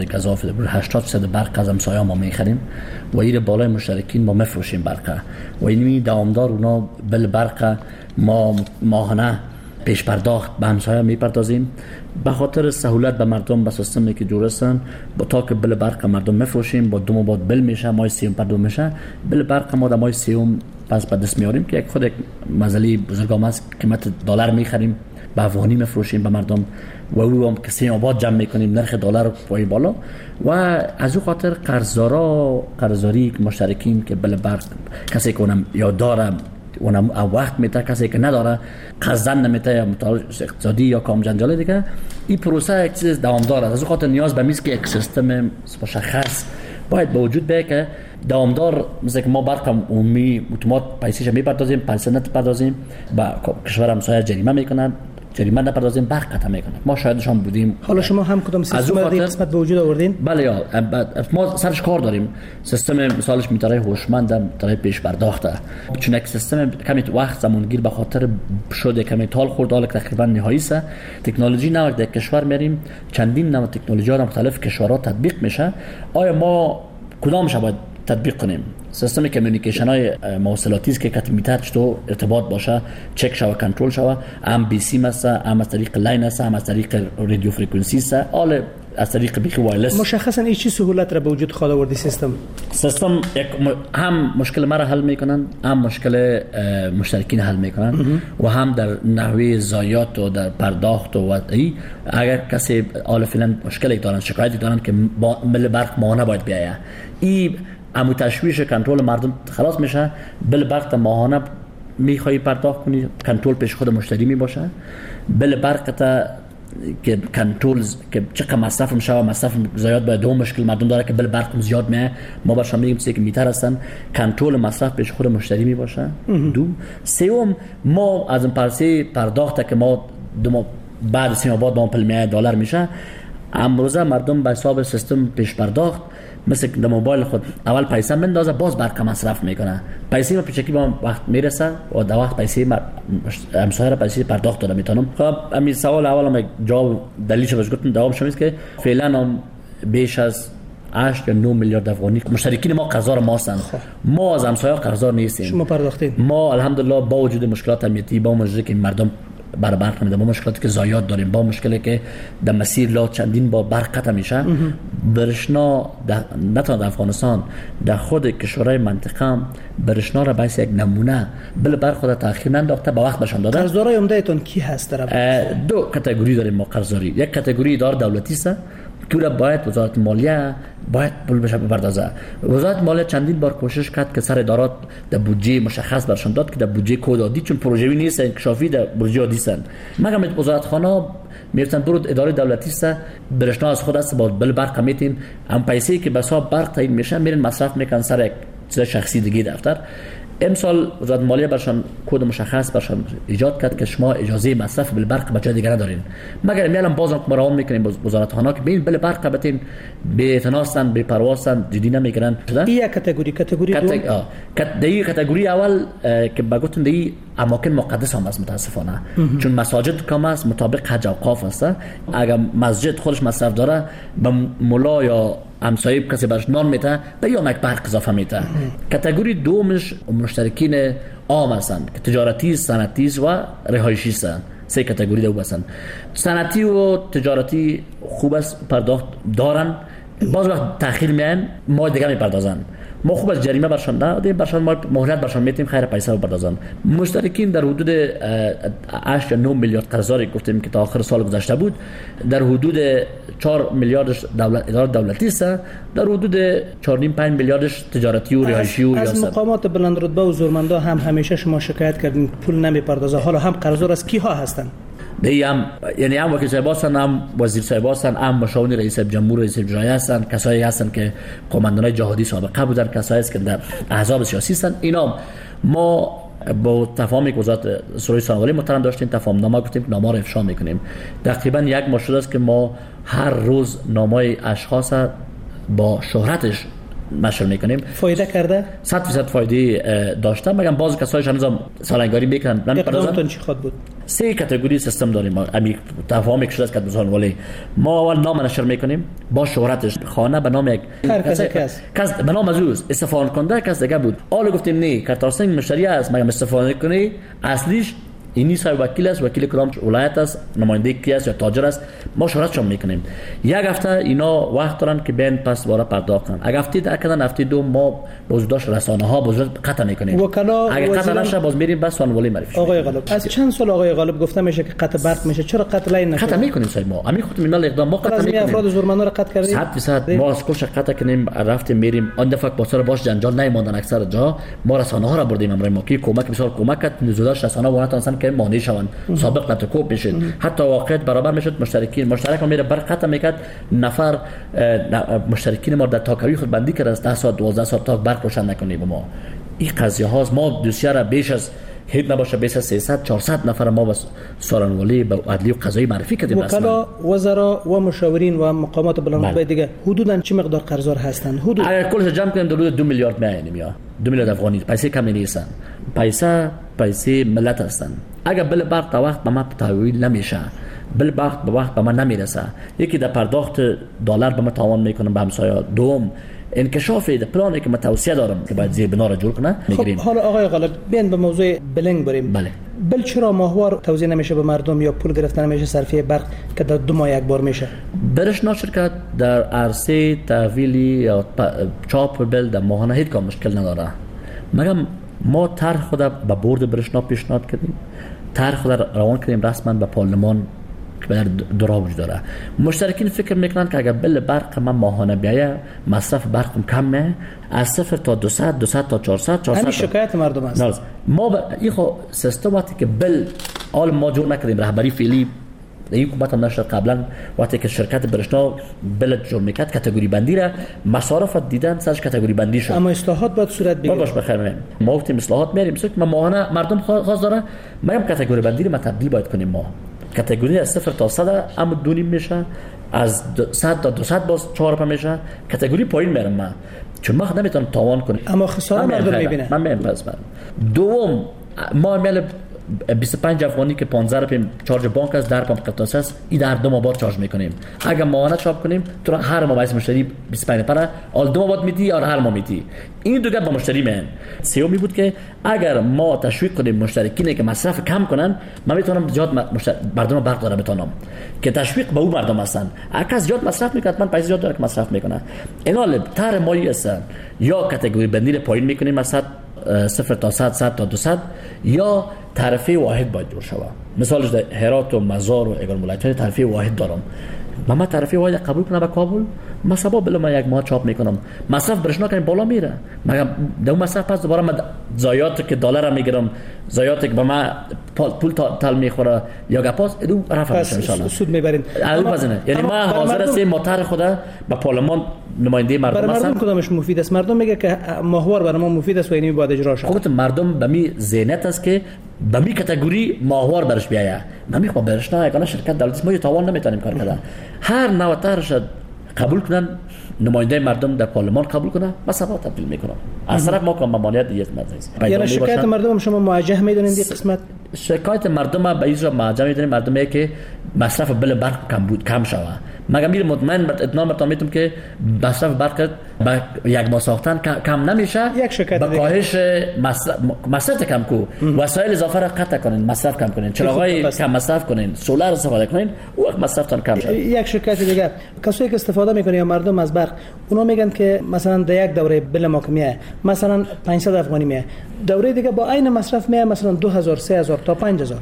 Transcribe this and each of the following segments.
گزاف 80% برق از همسایه ما میخریم و این بالای مشترکین ما میفروشیم برق و اینمی دوامدار اونا بل برق ما ماهانه پیش پرداخت به همسایه میپردازیم به خاطر سهولت به مردم به سیستمی که جور هستن با تا که بل برق مردم میفروشیم با دو ماه بل میشه ماه سیوم پرداخت میشه بل برق ما در ماه سیوم پس به دست میاریم که یک خود یک مزلی بزرگام است قیمت دلار میخریم به افغانی میفروشیم به مردم و او هم که سیماباد جمع میکنیم نرخ دلار پای بالا و از او خاطر قرضداری مشترکین که بل برق کسی که اونم یا داره اونم وقت میته کسی که نداره قصدن نمیته یا متعارض اقتصادی یا کام جنجال دیگه این پروسه یک چیز دوامدار است از خاطر نیاز به میز که یک سیستم مشخص باید به وجود بیاید که دوامدار مثل که ما برق عمومی اتومات پیسیش میپردازیم پیسه نپردازیم با کشور همسایه جریمه میکنن جریمه نپردازیم برق قطع میکنن ما شاهدشان بودیم. حالا شما هم کدام سیستم در قسمت به وجود آوردین؟ بله یا ما سرش کار داریم سیستم مثالش میتره هوشمند میتره پیش پرداخته چون یک سیستم کمی وقت زمانگیر به خاطر شده کمی تال خورد حالا تقریبا نهایی است تکنولوژی نو در کشور میریم چندین نوع تکنولوژی ها مختلف کشورها تطبیق میشه آیا ما کدامش باید تطبیق کنیم سیستم کمیونیکیشن های مواصلاتی است که کت میتر چطور ارتباط باشه چک شوه کنترل شوه هم بی سی است هم از طریق لاین است هم از طریق رادیو فرکانسی است حال از طریق بیخی وایرلس مشخصا این چه سهولت را به وجود خواهد آورد سیستم هم مشکل ما را حل میکنن هم مشکل مشترکین حل میکنن و هم در نحوه ضایعات و در پرداخت و اگر کسی حال فعلا مشکلی دارن شکایتی دارن که مل برق ماهانه باید بیایه این امو تشویش کنترل مردم خلاص میشه بل برق ماهانه میخوای پرداخت کنی کنترل پیش خود مشتری می باشه بل برق تا که کنترل که چقدر مصرف میشه و مصرف زیاد باید دو مشکل مردم داره که بل برق زیاد میه ما برشان میگیم چیزی که میتر هستن کنترل مصرف پیش خود مشتری می باشه دو سوم ما از این پرسه پرداخت که ما بعد سیماباد با $1 میشه امروزه مردم به حساب سیستم پیش پرداخت مثل در موبایل خود اول پیسه بندازه باز برق مصرف میکنه پیسه ما پیشکی با وقت میرسه و در وقت پیسه همسایه را پیسه پرداخت داده میتونم. خب همین سوال اول هم جواب دلیلش بهش گفتم دوام شمیست که فعلا هم بیش از 8 یا 9 میلیارد افغانی مشترکین ما قرضدار ما هستند. ما از همسایه قرضدار نیستیم. شما پرداختین؟ ما الحمدلله با وجود مشکلات امنیتی با مجری که مردم بر برق نمیده با مشکلاتی که زایات داریم با مشکلی که در مسیر لا چندین با برق قطع میشه برشنا نه تنها در افغانستان در خود کشورهای منطقه برشنا را باعث یک نمونه بل برق خود تاخیر ننداخته با وقت بشان داده. قرضدارای عمدهتون کی هست در دو کاتگوری داریم ما قرضداری یک کاتگوری اداره دولتی است که باید وزارت مالیه باید پول بشه بپردازه. وزارت مالیه چندین بار کوشش کرد که سر ادارات در بودجه مشخص برشان داد که در بودجه کد عادی چون پروژه‌ای نیست انکشافی در بودجه عادی هستند مگر وزارت خانه میرتن برود اداره دولتی است برشنا از خود است با بل برق میتین هم پیسه‌ای که به حساب برق تعیین میشه میرن مصرف میکنن سر یک چیز شخصی دیگه دفتر. امسال وزارت مالیه برشان کد مشخص برشان ایجاد کرد که شما اجازه مصرف بل برق به جای دیگه ندارین مگر میالم بازم مراقبه میکنیم وزارت خانه که ببین بل برق بتین به اعتناستن به پروازن جدی نمیگیرن. این کاتگوری دوم دی کاتگوری اول که بگوتن دی اماکن مقدس هم است متاسفانه چون مساجد کم است مطابق حج اوقاف است اگر مسجد خودش مصرف داره به مولا یا همسایه کسی برش نان میته به یا یک برق اضافه میته. کاتگوری دومش مشترکین عام هستند که تجارتی صنعتی و رهایشی هستند. سه کاتگوری دو هستند. صنعتی و تجارتی خوب است پرداخت دارن باز وقت تأخیر میان ما دیگه میپردازن ما خوب از جریمه برشان دادیم برشان ما مهلت برشان میتیم خیر پیسه بپردازن. مشترکین در حدود 8 یا 9 میلیارد قرضداری گفتیم که تا آخر سال گذشته بود در حدود 4 میلیاردش اداره دولتی است در حدود 4.5 میلیاردش تجارتی و رهایشی و از مقامات بلند رتبه و زورمندا هم همیشه شما شکایت کردین پول نمیپردازه حالا هم قرضدار از کیها هستن؟ هم یعنی هم وکیل صاحب هستن هم وزیر صاحب هستن هم مشاور رئیس جمهور رئیس جمهوری هستن کسایی هستن که قماندانای جهادی سابقه بودن کسایی است که در احزاب سیاسی هستن. اینا ما با تفاهمی که وزارت سروی سانوالی محترم داشتیم تفاهم نامه گفتیم که نامه رو افشا میکنیم. تقریبا یک ماه شده است که ما هر روز نامه اشخاص با شهرتش نشر میکنیم. فایده کرده؟ 100% فایده داشته. مگم بعضی کسایش هنوز سالنگاری میکنن. اقدامتون چی خود بود؟ 3 کاتگوری سیستم داریم. امی تفاهم شده است که مثلا ولی ما اول نام نشر میکنیم با شهرتش، خانه به نام یک کس به نام ازوز استفاده کننده کس دیگه بود. حالا گفتیم نه کارترسینگ مشتری است، مگم استفاده کنی اصلیش اینی صاحب وکیل است، وکیل کدام ولایت است، نماینده کی است یا تاجر است، ما شهرتشون میکنیم. یک هفته اینا وقت دارن که بین پس واره پرداخت کنن. اگه هفته کردن هفته دو ما بازداشت رسانه ها بازداشت قطع میکنیم. اگه قطع نشه باز میریم بس سانولی معرفی. آقای غالب از چند سال آقای غالب گفته میشه که قطع برق میشه، چرا قطع لین نشه؟ قطع میکنیم صاحب ما همین خود میمال اقدام ما قطع میکنیم. افراد زورمندا رو قطع کردیم 100% ما از کوشش قطع کنیم. رفتیم میریم آن دفعه با سر باش جنجال نمیموندن. اکثر جا ما رسانه ها را بردیم امروز ما کی کمک بسیار کمک کرد نزولش رسانه وانتان که مانع شوند. سابق نتکوب میشد، حتی واقعیت برابر میشد. مشترک میره بر قطع میکرد. نفر مشترکین ما در تاکوی خود بندی کرد از 10 ساعت 12 ساعت تا برق روشن نکنیم. ما این قضیه هاست. ما دوسیه را بیش از هیچ نباشه بیش از 300 400 نفر ما بس سارنولی به عدلی و قضایی معرفی کردیم. وکلا وزرا و مشاورین و مقامات بلندرتبه دیگه حدودا چه مقدار قرضدار هستند؟ حدود اگر کلش جمع کنیم حدود 2 میلیارد میاییم یا 2 میلیارد افغانی. پیسه کمی نیستن. پیسه ملت هستند. اگر بل برق تا وقت به ما تحویل نمیشه، بل برق به وقت به ما نمیرسه، یکی در پرداخت دلار به ما تاوان میکنه به همسایه. دوم انکشاف پلانی که توصیه دارم که باید زیر بنا را جور کنه میگیریم. خب حالا آقای غالب بیان به موضوع بلنگ بریم. بله. بل چرا ماهوار توزیع نمیشه به مردم یا پول گرفتن نمیشه صرفه برق که در 2 ماه یک بار میشه؟ برشنا شرکت در عرصه تحویلی یا چاپ بل در ماهانه هیچ کام مشکل نداره. مگم ما طرح خود به بورد برشنا پیشنهاد کردیم، طرح خود روان کردیم رسما به پارلمان که در دورا وجود داره. مشترکین فکر میکنن که اگر بل برق من ماهانه بیایه مصرف برقم کمه، از 0 تا 200 تا 400 همین شکایت مردم است. ما با این خو سیستم وقتی که بل آل ما جور نکردیم، رهبری فعلی این حکومت هم نشد قبلا وقتی که شرکت برشنا بل جور میکرد کاتگوری بندی را مصارف دیدن سرش کاتگوری بندی شد. اما اصلاحات باید صورت بگیره. باش بخیر ما وقتی اصلاحات میریم سوک ما ماهانه مردم خواست داره ما هم کاتگوری بندی را تبدیل باید کنیم. ما کاتگوری از 0 تا 100 اما 2.5 میشه، از 100 تا 200 باز 4 میشه. کاتگوری پایین میرم من چون ما نمیتونم تاوان کنم. اما خسارت مردم میبینه. من میام پس من دوم ما میل 25 افغانی که 15 رپیم چارج بانک است در پمپ قطعه است این در 2 ماه بعد چارج میکنیم. اگر ماهانه چاپ کنیم تو هر ماه واسه مشتری 25 پر اول 2 ماه بعد میدی یا هر ماه میدی. این دیگه با مشتری میان. سومی بود که اگر ما تشویق کنیم مشترکین که مصرف کم کنن، من میتونم زیاد مردم برق داره بتونم که تشویق به اون مردم هستن. اگه زیاد مصرف میکنه من پیسه زیاد داره که مصرف میکنه. اینا تر مایی هستن یا کاتگوری بندی پایین میکنیم مثلا 0 تا 100 تا 200 یا تعرفه واحد باید جور شود. مثالش در هرات و مزار و اگر ولایت‌های تعرفه واحد دارم، من تعرفه واحد قبول کنم به کابل مثلا بله من یک ماه چاپ میکنم مصرف برشنا کنیم بالا میره. مگه در اون مصرف پس دوباره من زایات که دلار میگیرم زایات که به من پول تال میخوره یا گپاس ادو رفع میشه ان شاء الله سود میبرین. یعنی ما حاضر هستیم مطرح خدا به پارلمان نماینده مردم هستن. مردم کدامش مفید است؟ مردم میگه که ماهوار برای ما مفید است و اینی باید اجرا شه. خودت مردم به می ذهنیت است که به می کاتگوری ماهوار برش بیایه. من میخوام برش نه یگانه شرکت دولتی ما توان نمیتونیم کار کنه. هر نوع طرحش قبول کنن نماینده مردم در پارلمان قبول کنه مثلا تبدیل میکنم. از طرف ما که ممانعت دیگه مدرسه. یعنی شکایت مردم شما موجه میدونید این قسمت؟ شکایت مردم به اینجا موجه میدونیم مردمی که مصرف بل برق کم شوه. مگه میره مطمئن اطمینان میتونم که مصرف برق با یک ماه ساختن کم نمیشه. یک شکایت با کاهش مصرف کم کو وسایل اضافه را قطع کنین، مصرف کم کنین، چراغای کم مصرف کنین، سولار استفاده کنین، او وقت مصرفتون کم شد. یک شکایت دیگه کسایی که استفاده میکنه یا مردم از برق اونا میگن که مثلا در یک دوره بل ما کمیه مثلا 500 افغانی میه، دوره دیگه با عین مصرف میه مثلا 2000 3000 تا 5000.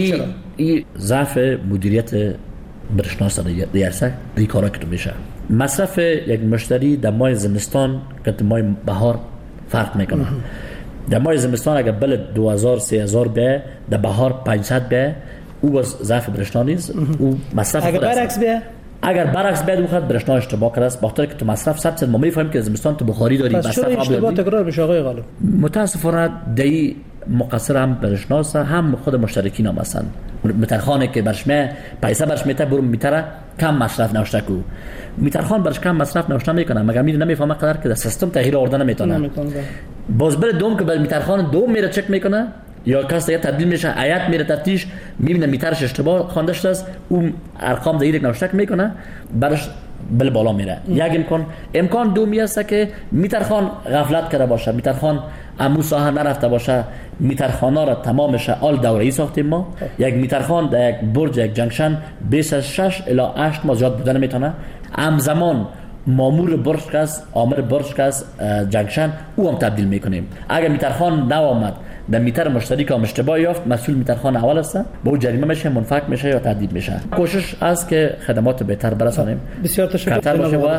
این ضعف مدیریت برشناس دیگه ریکارا که میشه. مصرف یک مشتری در ماه زمستان که در ماه بهار فرق میکنه. در ماه زمستان اگر بل 2000 3000 به در بهار 500 به او باز ضعف برشنا نیست. او مصرف اگر برعکس به اگر برعکس بیاد وقت برشنا اشتباه کرده است بخاطر که تو مصرف 100% ما میفهمیم که زمستان تو بخاری داری مصرف اشتباه تکرار بشه. آقای غالب متاسفانه دی مقصر هم برشناس هم خود مشترکین هم هستن. میترخانه که برش پیسه برش میته برو میتره کم مصرف نوشته کو میترخان برش کم مصرف نوشته میکنه مگر میره نمیفهمه قدر که سیستم تغییر آوردن نمیتونه. باز بر دوم که بر میترخان دوم میره چک میکنه یا کس دیگه تبدیل میشه هیئت میره تفتیش میبینه میترش اشتباه خوانده شده است اون ارقام دقیق نوشته میکنه برش بل بالا میره. یک امکان دومی است که میترخان غفلت کرده باشه، میترخان امو ساحه نرفته باشه، میترخانا را تمامش آل دوره‌ای ساختیم ما. یک میترخان در یک برج یک جنکشن 26 الی 8 ماه زیاد بودن نمیتونه. همزمان مامور برج کس آمر برج کس جنکشن او هم تبدیل میکنیم. اگر میترخان نوامد در میتر مشتری که اشتباه یافت مسئول میترخان اول است با او جریمه میشه منفک میشه یا تهدید میشه. کوشش است که خدمات بهتر برسانیم. بسیار تشکر.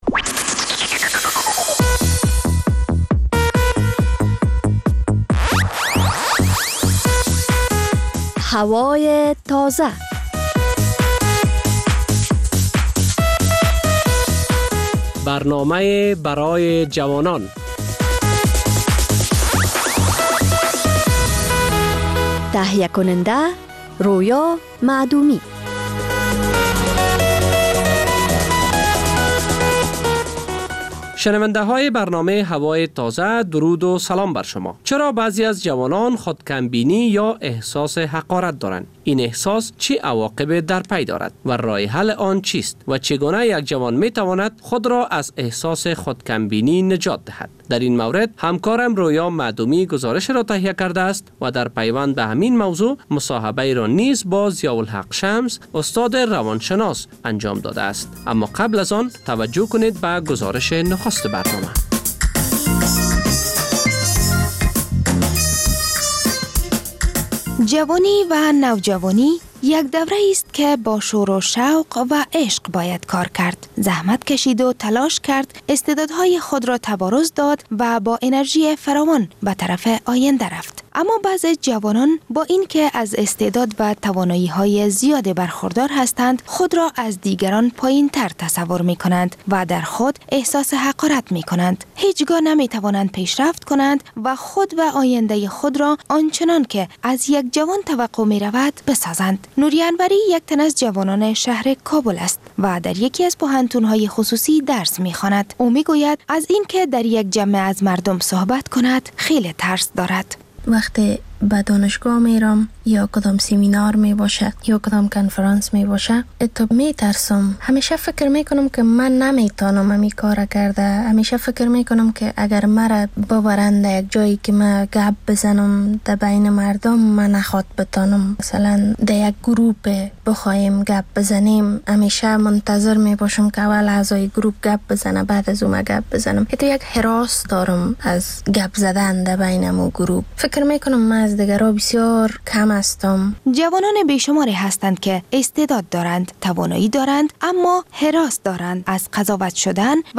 هوای تازه. برنامه برای جوانان. تهیه کننده رویا معدومی. شنونده های برنامه هوای تازه، درود و سلام بر شما. چرا بعضی از جوانان خودکمبینی یا احساس حقارت دارند؟ این احساس چه عواقب در پی دارد و راه حل آن چیست و چگونه یک جوان می تواند خود را از احساس خودکمبینی نجات دهد؟ در این مورد همکارم رویا معدومی گزارش را تهیه کرده است و در پیوند به همین موضوع مصاحبه را نیز با ضیاءالحق شمس استاد روانشناس انجام داده است. اما قبل از آن توجه کنید به گزارش نخست برنامه. جوانی و نوجوانی یک دوره است که با شور و شوق و عشق باید کار کرد. زحمت کشید و تلاش کرد، استعدادهای خود را تبارز داد و با انرژی فراوان به طرف آینده رفت. اما بعضی جوانان با اینکه از استعداد و توانایی‌های زیاد برخوردار هستند، خود را از دیگران پایین‌تر تصور می‌کنند و در خود احساس حقارت می‌کنند. هیچگاه نمی‌توانند پیشرفت کنند و خود و آینده خود را آنچنان که از یک جوان توقع می‌رود بسازند. نوری انوری یک تن از جوانان شهر کابل است و در یکی از پوهنتون‌های خصوصی درس می‌خواند. او می‌گوید از اینکه در یک جمع از مردم صحبت کند خیلی ترس دارد. وقتی به دانشگاه میرم یا کدام سیمینار می باشه یا کدام کنفرانس می باشه تو می ترسم. همیشه فکر می کنم که من نمیتونم امی کار کرده. همیشه فکر می کنم که اگر مرا ببرند یک جایی که من گپ بزنم در بین مردم من نخواد بتانم. مثلا در یک گروپ بخوایم گپ بزنیم همیشه منتظر می باشم که اول اعضای گروپ گپ بزنه بعد از اون گپ بزنم. تو یک هراس دارم از گپ زدن در بین مو گروپ. فکر می کنم من از دیگران بسیار کم هستم. جوانان بیشماری هستند که استعداد دارند، توانایی دارند، اما هراس دارند از قضاوت شدن و